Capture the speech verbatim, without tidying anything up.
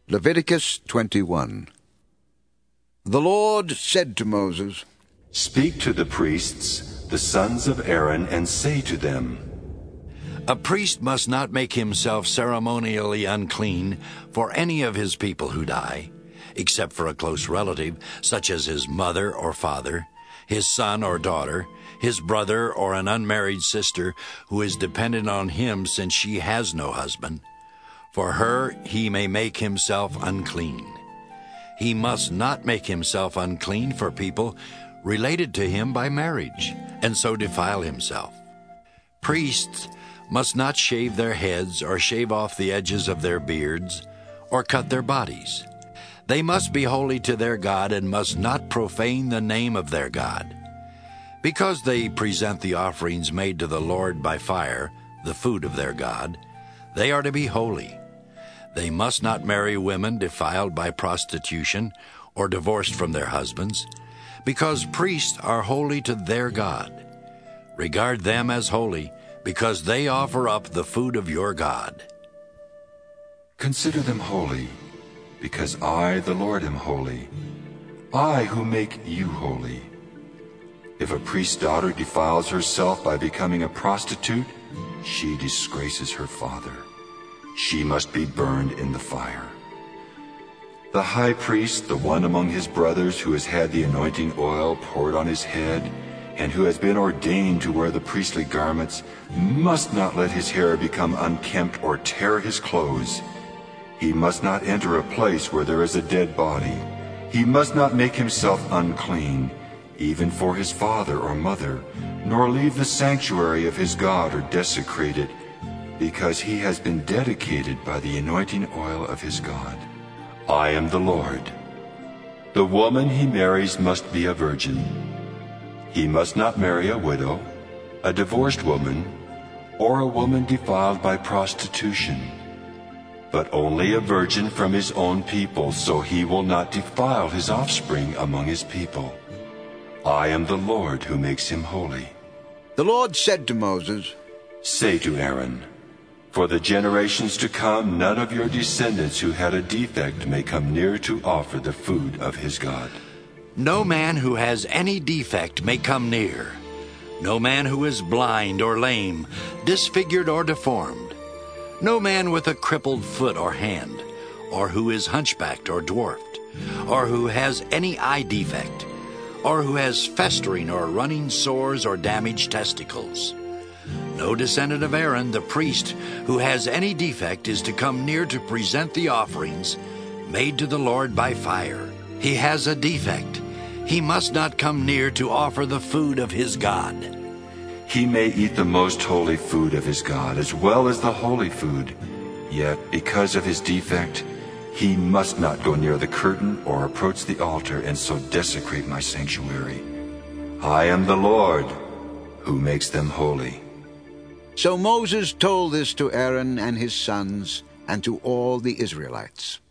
Leviticus twenty-one. The Lord said to Moses, Speak to the priests, the sons of Aaron, and say to them, A priest must not make himself ceremonially unclean for any of his people who die, except for a close relative, such as his mother or father, his son or daughter, his brother or an unmarried sister who is dependent on him since she has no husband. For her he may make himself unclean. He must not make himself unclean for people related to him by marriage, and so defile himself. Priests must not shave their heads or shave off the edges of their beards or cut their bodies. They must be holy to their God and must not profane the name of their God. Because they present the offerings made to the Lord by fire, the food of their God, they are to be holy. They must not marry women defiled by prostitution or divorced from their husbands, because priests are holy to their God. Regard them as holy, because they offer up the food of your God. Consider them holy, because I, the Lord, am holy, I who make you holy. If a priest's daughter defiles herself by becoming a prostitute, she disgraces her father. She must be burned in the fire. The high priest, the one among his brothers who has had the anointing oil poured on his head, and who has been ordained to wear the priestly garments, must not let his hair become unkempt or tear his clothes. He must not enter a place where there is a dead body. He must not make himself unclean, even for his father or mother, nor leave the sanctuary of his God or desecrate it, because he has been dedicated by the anointing oil of his God. I am the Lord. The woman he marries must be a virgin. He must not marry a widow, a divorced woman, or a woman defiled by prostitution, but only a virgin from his own people, so he will not defile his offspring among his people. I am the Lord who makes him holy. The Lord said to Moses, Say to Aaron, For the generations to come, none of your descendants who had a defect may come near to offer the food of his God. No man who has any defect may come near. No man who is blind or lame, disfigured or deformed. No man with a crippled foot or hand, or who is hunchbacked or dwarfed, or who has any eye defect, or who has festering or running sores or damaged testicles. No descendant of Aaron, the priest, who has any defect is to come near to present the offerings made to the Lord by fire. He has a defect. He must not come near to offer the food of his God. He may eat the most holy food of his God as well as the holy food, yet because of his defect, he must not go near the curtain or approach the altar and so desecrate my sanctuary. I am the Lord who makes them holy. So Moses told this to Aaron and his sons and to all the Israelites.